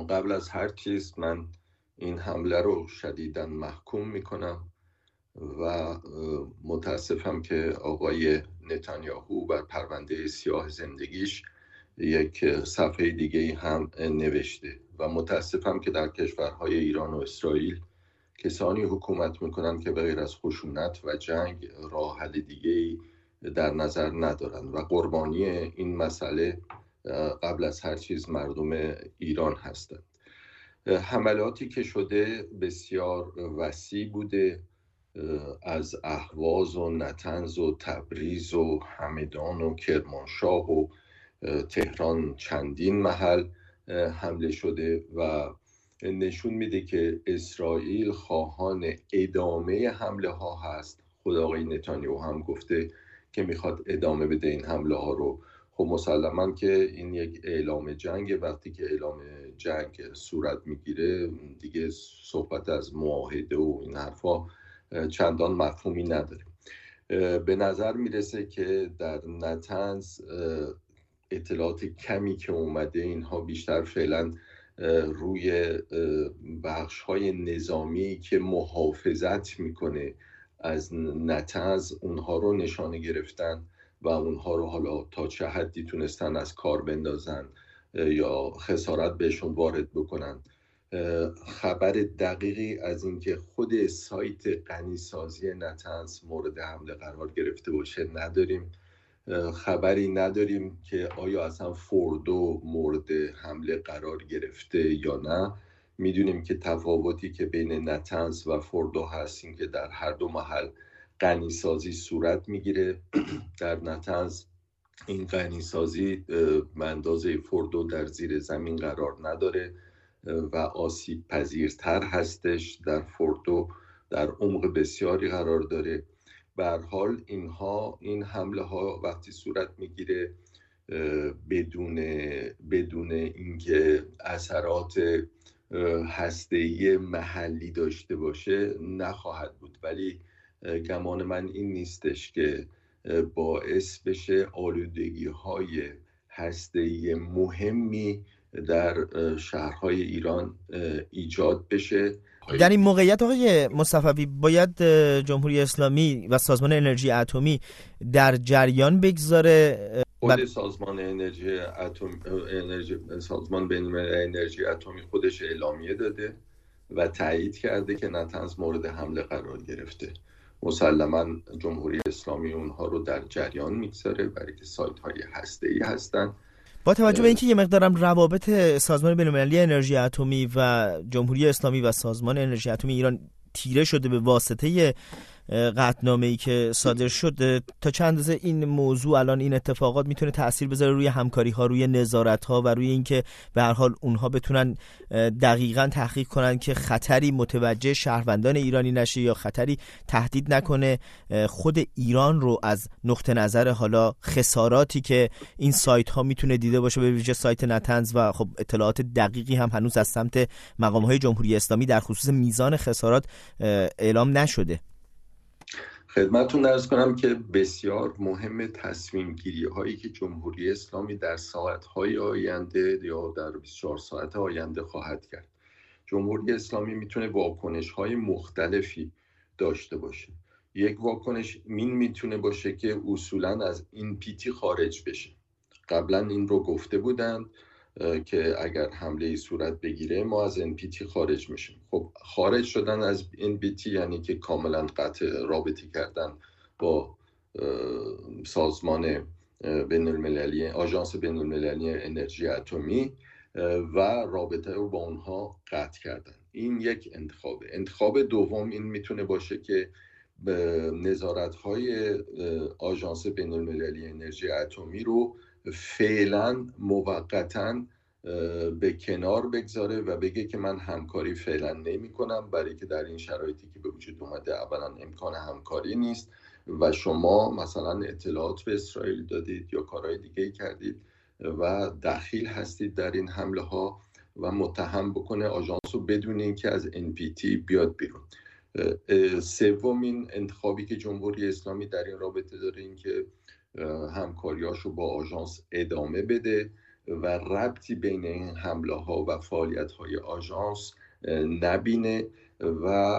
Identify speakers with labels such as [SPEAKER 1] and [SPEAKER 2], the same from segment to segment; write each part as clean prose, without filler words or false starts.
[SPEAKER 1] قبل از هر چیز من این حمله رو شدیداً محکوم میکنم و متاسفم که آقای نتانیاهو بر پرونده سیاه زندگیش یک صفحه دیگه هم نوشته و متاسفم که در کشورهای ایران و اسرائیل کسانی حکومت میکنن که به غیر از خشونت و جنگ راه حل دیگه در نظر ندارن و قربانی این مسئله قبل از هر چیز مردم ایران هستند. حملاتی که شده بسیار وسیع بوده، از اهواز و نطنز و تبریز و همدان و کرمانشاه و تهران چندین محل حمله شده و نشون میده که اسرائیل خواهان ادامه حمله ها هست. خود آقای نتانیاهو هم گفته که میخواد ادامه بده این حمله ها رو. خب مسلماً که این یک اعلام جنگ، وقتی که اعلام جنگ صورت میگیره دیگه صحبت از معاهده و این حرفا چندان مفهومی نداره. به نظر میرسه که در نطنز اطلاعات کمی که اومده اینها بیشتر فعلا روی بخش‌های نظامی که محافظت میکنه از نطنز اونها رو نشانه گرفتن و اونها رو حالا تا چه حدی تونستن از کار بندازن یا خسارت بهشون وارد بکنن. خبر دقیقی از اینکه خود سایت غنیسازی نطنز مورد حمله قرار گرفته باشه نداریم. خبری نداریم که آیا اصلا فوردو مورد حمله قرار گرفته یا نه. میدونیم که تفاوتی که بین نطنز و فوردو هست این که در هر دو محل غنیسازی صورت میگیره. در نطنز این غنیسازی به اندازه فوردو در زیر زمین قرار نداره و آسیب پذیرتر هستش. در فوردو در عمق بسیاری قرار داره. به هر حال این حمله ها وقتی صورت میگیره بدون اینکه اثرات هسته‌ای محلی داشته باشه نخواهد بود، ولی گمان من این نیستش که باعث بشه آلودگی های هسته‌ای مهمی در شهرهای ایران ایجاد بشه.
[SPEAKER 2] در این موقعیت آقای مصطفی باید جمهوری اسلامی و سازمان انرژی اتمی در جریان بگذاره.
[SPEAKER 1] خود سازمان سازمان بین‌المللی انرژی اتمی خودش اعلامیه داده و تایید کرده که نطنز مورد حمله قرار گرفته. مسلماً جمهوری اسلامی اونها رو در جریان میگذاره برای که سایت های هسته‌ای هستن.
[SPEAKER 2] با توجه به اینکه یه مقدارم روابط سازمان بین‌المللی انرژی اتمی و جمهوری اسلامی و سازمان انرژی اتمی ایران تیره شده به واسطه قطعنامه‌ای که صادر شد، تا چند اندازه این موضوع الان این اتفاقات میتونه تأثیر بذاره روی همکاری‌ها، روی نظارت‌ها و روی اینکه به هر حال اونها بتونن دقیقاً تحقیق کنن که خطری متوجه شهروندان ایرانی نشه یا خطری تهدید نکنه خود ایران رو از نقطه نظر حالا خساراتی که این سایت‌ها میتونه دیده باشه، به ویژه سایت نطنز. و خب اطلاعات دقیقی هم هنوز از سمت مقام‌های جمهوری اسلامی در خصوص میزان خسارات اعلام نشده.
[SPEAKER 1] خدمتتون عرض کنم که بسیار مهم تصمیم گیری هایی که جمهوری اسلامی در ساعت های آینده یا در 24 ساعت آینده خواهد کرد. جمهوری اسلامی میتونه واکنش های مختلفی داشته باشه. یک واکنش میتونه باشه که اصولاً از NPT خارج بشه. قبلا این رو گفته بودند که اگر حمله صورت بگیره ما از NPT خارج میشیم. خب خارج شدن از NPT یعنی که کاملا قطع رابطه کردن با سازمان بین‌المللی، آژانس بین‌المللی انرژی اتمی و رابطه رو با اونها قطع کردن. این یک انتخابه. انتخاب دوم این میتونه باشه که نظارت‌های آژانس بین‌المللی انرژی اتمی رو فعلا موقتاً به کنار بگذاره و بگه که من همکاری فعلا نمی کنم، برای که در این شرایطی که به وجود اومده اولا امکان همکاری نیست و شما مثلا اطلاعات به اسرائیل دادید یا کارهای دیگه کردید و دخیل هستید در این حمله ها و متهم بکنه آژانس رو بدون اینکه از NPT بیاد بیرون. سومین انتخابی که جمهوری اسلامی در این رابطه داره این که همکاریاشو با آژانس ادامه بده و ربطی بین این حمله ها و فعالیت های آژانس نبینه و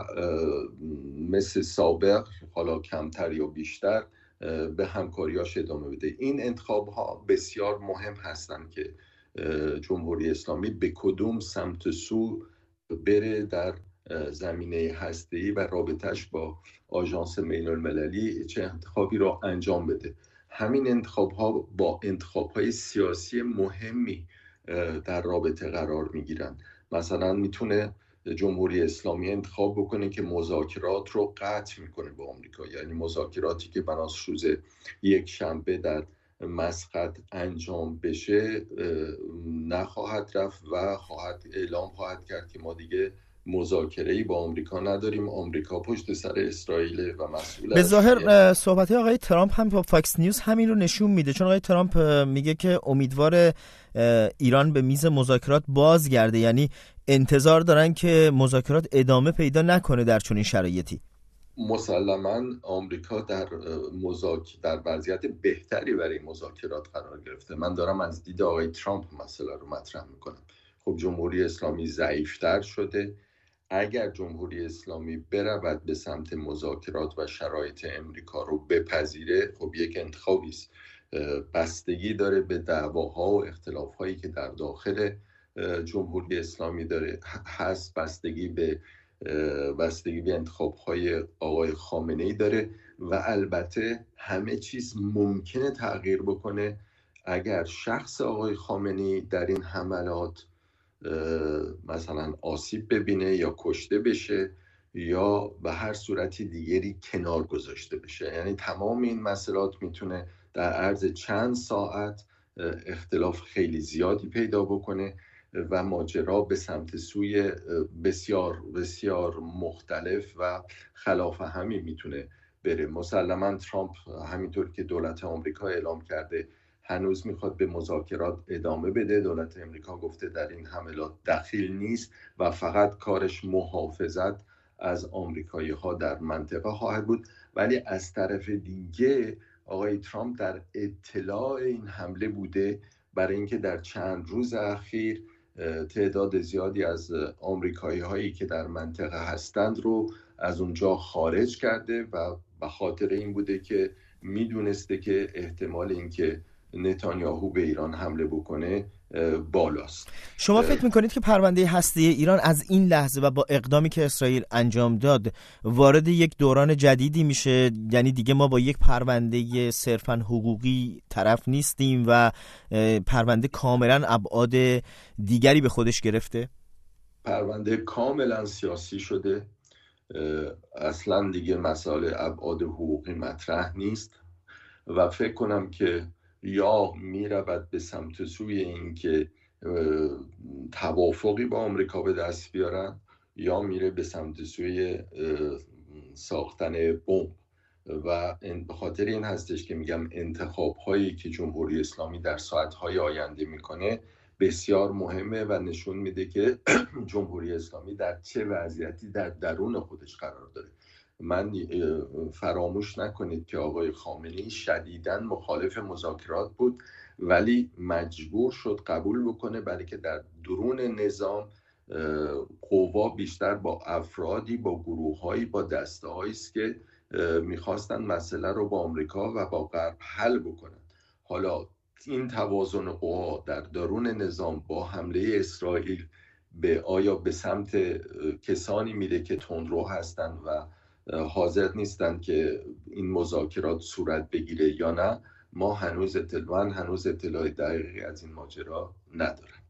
[SPEAKER 1] مثل سابق حالا کمتر یا بیشتر به همکاریاش ادامه بده. این انتخاب ها بسیار مهم هستند که جمهوری اسلامی به کدوم سمت سو بره در زمینه هسته‌ای و رابطش با آژانس بین المللی چه انتخابی را انجام بده. همین انتخاب ها با انتخاب های سیاسی مهمی در رابطه قرار می گیرن. مثلا میتونه جمهوری اسلامی انتخاب بکنه که مذاکرات رو قطع میکنه با آمریکا، یعنی مذاکراتی که بناس روز یک شنبه در مسقط انجام بشه نخواهد رفت و اعلام خواهد کرد که ما دیگه مذاکره‌ای با آمریکا نداریم، آمریکا پشت سر اسرائیل و مسئول.
[SPEAKER 2] به ظاهر صحبت آقای ترامپ هم با فاکس نیوز همین رو نشون میده، چون آقای ترامپ میگه که امیدوار ایران به میز مذاکرات بازگرده، یعنی انتظار دارن که مذاکرات ادامه پیدا نکنه در چنین شرایطی.
[SPEAKER 1] مسلماً آمریکا در وضعیت بهتری برای مذاکرات قرار گرفته. من دارم از دید آقای ترامپ مسئله رو مطرح میکنم. خب جمهوری اسلامی ضعیفتر شده. اگر جمهوری اسلامی برود به سمت مذاکرات و شرایط امریکا رو بپذیره، خب یک انتخابی است. بستگی داره به دعواها و اختلافهایی که در داخل جمهوری اسلامی داره هست، بستگی به انتخاب‌های آقای خامنه‌ای داره و البته همه چیز ممکنه تغییر بکنه اگر شخص آقای خامنه‌ای در این حملات مثلا آسیب ببینه یا کشته بشه یا به هر صورتی دیگری کنار گذاشته بشه. یعنی تمام این مسئلات میتونه در عرض چند ساعت اختلاف خیلی زیادی پیدا بکنه و ماجرا به سمت سوی بسیار بسیار مختلف و خلاف همی میتونه بره. مسلماً ترامپ همینطور که دولت آمریکا اعلام کرده هنوز میخواد به مذاکرات ادامه بده. دولت آمریکا گفته در این حملات دخیل نیست و فقط کارش محافظت از آمریکایی ها در منطقه خواهد بود. ولی از طرف دیگه آقای ترامپ در اطلاع این حمله بوده، برای اینکه در چند روز اخیر تعداد زیادی از آمریکایی هایی که در منطقه هستند رو از اونجا خارج کرده و به خاطر این بوده که میدونسته که احتمال اینکه نتانیاهو به ایران حمله بکنه بالاست.
[SPEAKER 2] شما فکر میکنید که پرونده هسته‌ای ایران از این لحظه و با اقدامی که اسرائیل انجام داد وارد یک دوران جدیدی میشه؟ یعنی دیگه ما با یک پرونده صرفاً حقوقی طرف نیستیم و پرونده کاملاً ابعاد دیگری به خودش گرفته؟
[SPEAKER 1] پرونده کاملاً سیاسی شده. اصلاً دیگه مسائل ابعاد حقوقی مطرح نیست و فکر کنم که یا میرود به سمت سوی این که توافقی با آمریکا به دست بیارن یا میره به سمت سوی ساختن بمب و به خاطر این هستش که میگم انتخاب هایی که جمهوری اسلامی در ساعت های آینده میکنه بسیار مهمه و نشون میده که جمهوری اسلامی در چه وضعیتی در درون خودش قرار داره. من فراموش نکنید که آقای خامنه‌ای شدیداً مخالف مذاکرات بود ولی مجبور شد قبول بکنه، برای که در درون نظام قوا بیشتر با افرادی، با گروه‌هایی، با دسته‌هایی است که می‌خواستن مسئله رو با آمریکا و با غرب حل بکنن. حالا این توازن قوا در درون نظام با حمله اسرائیل آیا به سمت کسانی میره که تندرو هستن و حاضر نیستن که این مذاکرات صورت بگیره یا نه، من هنوز اطلاع دقیقی از این ماجرا ندارم.